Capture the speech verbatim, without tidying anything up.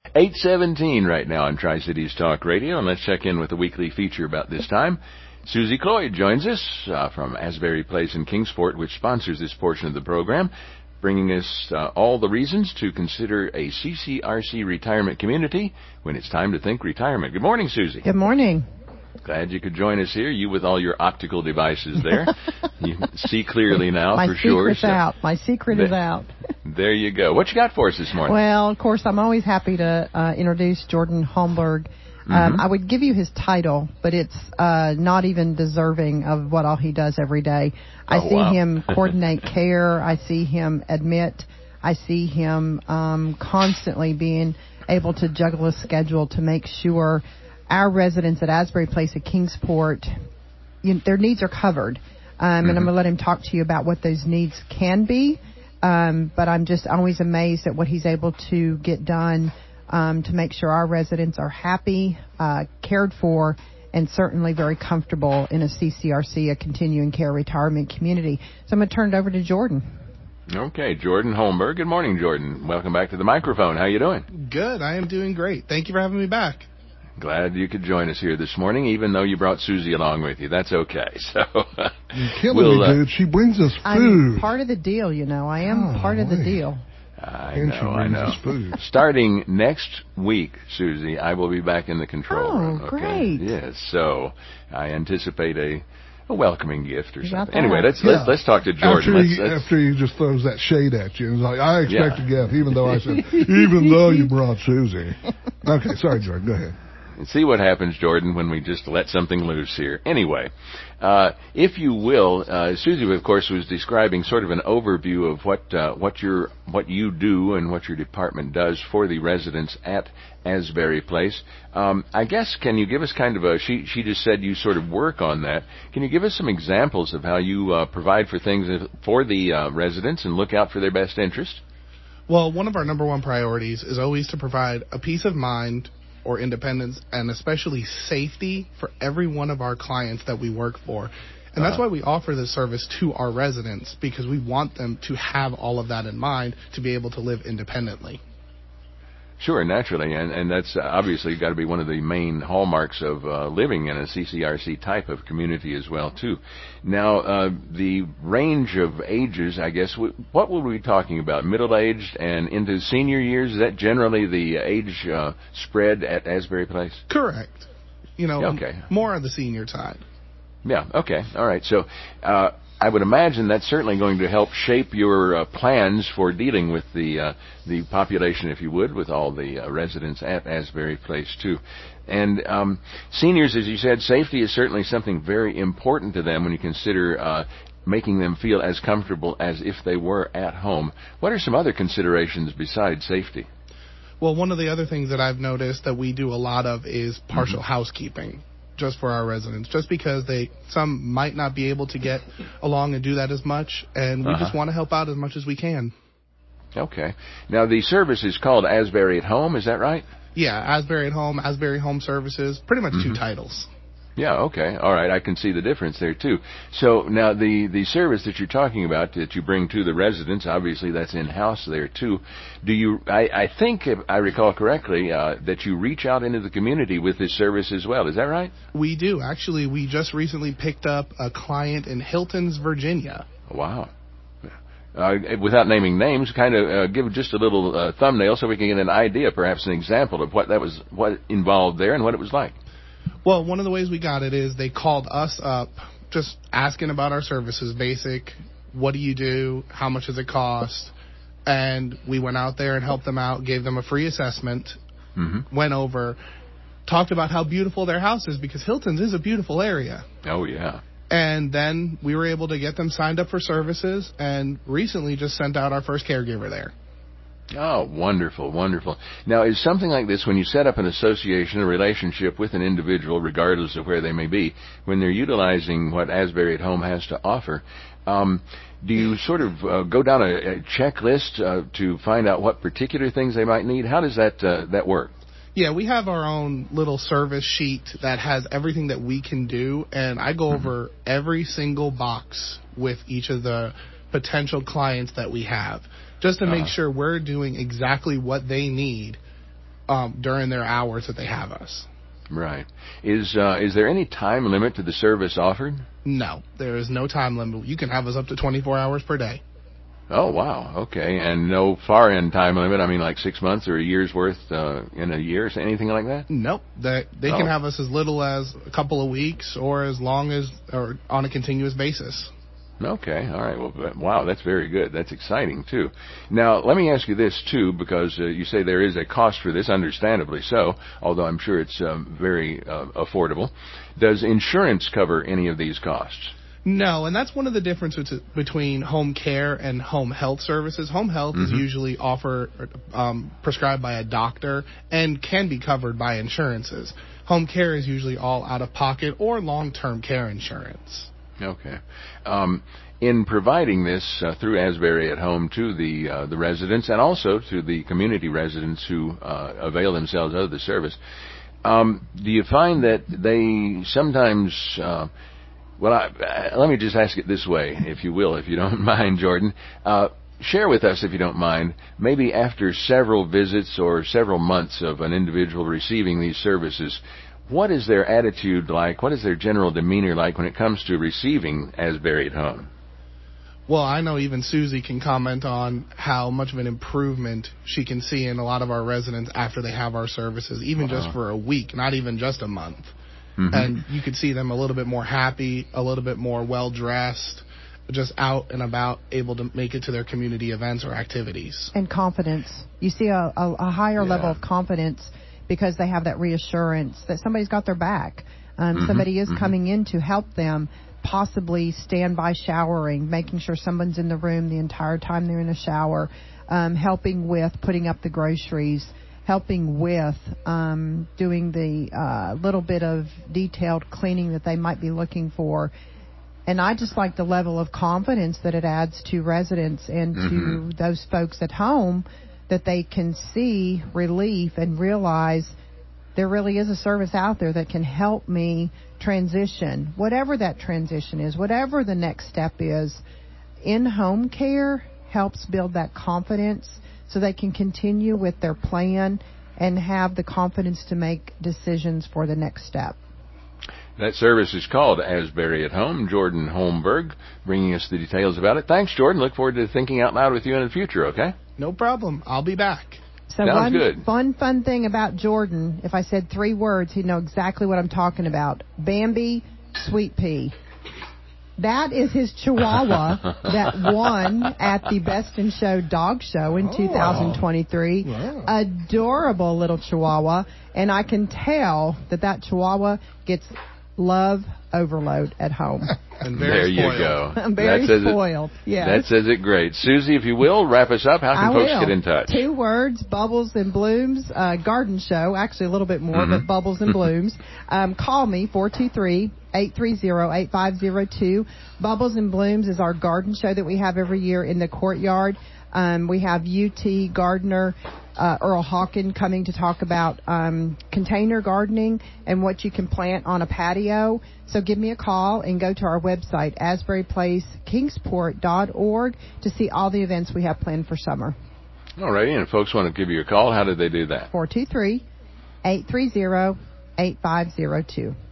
eight seventeen right now on Tri-Cities Talk Radio, and let's check in with the weekly feature about this time. Susie Cloyd joins us uh, from Asbury Place in Kingsport, which sponsors this portion of the program, bringing us uh, all the reasons to consider a C C R C retirement community when it's time to think retirement. Good morning, Susie. Good morning. Glad you could join us here. You with all your optical devices there. You see clearly now, My for sure. My secret's out. My secret there, is out. There you go. What you got for us this morning? Well, of course, I'm always happy to uh, introduce Jordan Holmberg. Um, Mm-hmm. I would give you his title, but it's uh, not even deserving of what all he does every day. I Oh, see wow. him coordinate care. I see him admit. I see him um, constantly being able to juggle a schedule to make sure our residents at Asbury Place at Kingsport, you know, their needs are covered. Um, Mm-hmm. And I'm going to let him talk to you about what those needs can be. Um, but I'm just always amazed at what he's able to get done um, to make sure our residents are happy, uh, cared for, and certainly very comfortable in a C C R C, a continuing care retirement community. So I'm going to turn it over to Jordan. Okay, Jordan Holmberg. Good morning, Jordan. Welcome back to the microphone. How you doing? Good. I am doing great. Thank you for having me back. Glad you could join us here this morning, even though you brought Susie along with you. That's okay. So You're killing we'll, me, uh, dude. She brings us food. I'm part of the deal, you know. I am Oh, part of the wait. deal. I And she know, I brings know. us food. Starting next week, Susie, I will be back in the control Oh, room. Okay? great. Yes, so I anticipate a, a welcoming gift or You got something. that. Anyway, let's Yeah. let's let's talk to Jordan. After Let's, he, let's, after he just throws that shade at you. It's like, I expect Yeah. a gift, even though I said, even though you brought Susie. Okay, sorry, Jordan. Go ahead. see what happens, Jordan, when we just let something loose here. Anyway, uh, if you will, uh, Susie, of course, was describing sort of an overview of what uh, what your what you do and what your department does for the residents at Asbury Place. Um, I guess, can you give us kind of a? She she just said you sort of work on that. Can you give us some examples of how you uh, provide for things for the uh, residents and look out for their best interest? Well, one of our number one priorities is always to provide a peace of mind or independence and especially safety for every one of our clients that we work for. And that's Uh-huh. why we offer this service to our residents, because we want them to have all of that in mind to be able to live independently. Sure, naturally, and and that's obviously got to be one of the main hallmarks of uh, living in a C C R C type of community as well, too. Now, uh, the range of ages, I guess, w- what were we talking about? Middle-aged and into senior years? Is that generally the age uh, spread at Asbury Place? Correct. You know, Okay. more on the senior side. Yeah, okay, all right. So uh, I would imagine that's certainly going to help shape your uh, plans for dealing with the uh, the population, if you would, with all the uh, residents at Asbury Place, too. And um, seniors, as you said, safety is certainly something very important to them when you consider uh, making them feel as comfortable as if they were at home. What are some other considerations besides safety? Well, one of the other things that I've noticed that we do a lot of is partial housekeeping, just for our residents, just because they some might not be able to get along and do that as much, and we Uh-huh. just want to help out as much as we can. Okay. Now, the service is called Asbury at Home, is that right? Yeah, Asbury at Home, Asbury Home Services, pretty much two titles. Yeah, okay. All right, I can see the difference there, too. So now the, the service that you're talking about that you bring to the residents, obviously that's in-house there, too. Do you, I, I think, if I recall correctly, uh, that you reach out into the community with this service as well. Is that right? We do. Actually, we just recently picked up a client in Hilton's, Virginia. Wow. Uh, without naming names, kind of uh, give just a little uh, thumbnail so we can get an idea, perhaps an example of what that was, what involved there and what it was like. Well, one of the ways we got it is they called us up just asking about our services, basic, what do you do, how much does it cost, and we went out there and helped them out, gave them a free assessment, Mm-hmm. went over, talked about how beautiful their house is, because Hilton's is a beautiful area. Oh, yeah. And then we were able to get them signed up for services, and recently just sent out our first caregiver there. Oh, wonderful, wonderful. Now, is something like this, when you set up an association, a relationship with an individual, regardless of where they may be, when they're utilizing what Asbury at Home has to offer, um, do you sort of uh, go down a, a checklist uh, to find out what particular things they might need? How does that uh, that work? Yeah, we have our own little service sheet that has everything that we can do, and I go over every single box with each of the potential clients that we have, just to make Uh-huh. sure we're doing exactly what they need um, during their hours that they have us. Right. Is uh, is there any time limit to the service offered? No, there is no time limit. You can have us up to twenty-four hours per day. Oh, wow. Okay. And no far end time limit? I mean, like six months or a year's worth uh, in a year, anything like that? Nope. They, they oh. can have us as little as a couple of weeks or as long as, or on a continuous basis. Okay. All right. Well, wow, that's very good. That's exciting, too. Now, let me ask you this, too, because uh, you say there is a cost for this, understandably so, although I'm sure it's um, very uh, affordable. Does insurance cover any of these costs? No, and that's one of the differences between home care and home health services. Home health mm-hmm. is usually offered, um, prescribed by a doctor and can be covered by insurances. Home care is usually all out of pocket or long-term care insurance. Okay. Um, in providing this uh, through Asbury at Home to the uh, the residents and also to the community residents who uh, avail themselves of the service, um, do you find that they sometimes uh, Well, I, uh, let me just ask it this way, if you will, if you don't mind, Jordan. Uh, share with us, if you don't mind, maybe after several visits or several months of an individual receiving these services, what is their attitude like? What is their general demeanor like when it comes to receiving Asbury at Home? Well, I know even Susie can comment on how much of an improvement she can see in a lot of our residents after they have our services, even uh-huh. just for a week, not even just a month. Mm-hmm. And you could see them a little bit more happy, a little bit more well-dressed, just out and about, able to make it to their community events or activities. And confidence. You see a, a, a higher yeah. level of confidence because they have that reassurance that somebody's got their back. Um, mm-hmm. Somebody is mm-hmm. coming in to help them, possibly stand by showering, making sure someone's in the room the entire time they're in the shower, um, helping with putting up the groceries, helping with um, doing the uh, little bit of detailed cleaning that they might be looking for. And I just like the level of confidence that it adds to residents and mm-hmm. to those folks at home, that they can see relief and realize there really is a service out there that can help me transition, whatever that transition is, whatever the next step is. In-home care helps build that confidence so they can continue with their plan and have the confidence to make decisions for the next step. That service is called Asbury at Home. Jordan Holmberg bringing us the details about it. Thanks, Jordan. Look forward to thinking out loud with you in the future, okay? No problem. I'll be back. So Sounds one good. fun, fun thing about Jordan, if I said three words, he'd know exactly what I'm talking about. Bambi, Sweet Pea. That is his Chihuahua that won at the Best in Show Dog Show in oh. two thousand twenty-three. Wow. Adorable little Chihuahua. And I can tell that that Chihuahua gets love overload at home. And very there spoiled. you go. I'm very that spoiled. It, yes. That says it great. Susie, if you will, wrap us up. How can I folks will. get in touch? Two words, Bubbles and Blooms, uh, garden show. Actually, a little bit more, mm-hmm. but Bubbles and Blooms. Um, call me, four two three, eight three zero, eight five zero two. Bubbles and Blooms is our garden show that we have every year in the courtyard. Um, we have U T gardener uh, Earl Hawken coming to talk about um, container gardening and what you can plant on a patio. So give me a call and go to our website, asbury place kingsport dot org, to see all the events we have planned for summer. All righty, and if folks want to give you a call, how do they do that? four two three, eight three zero, eight five zero two.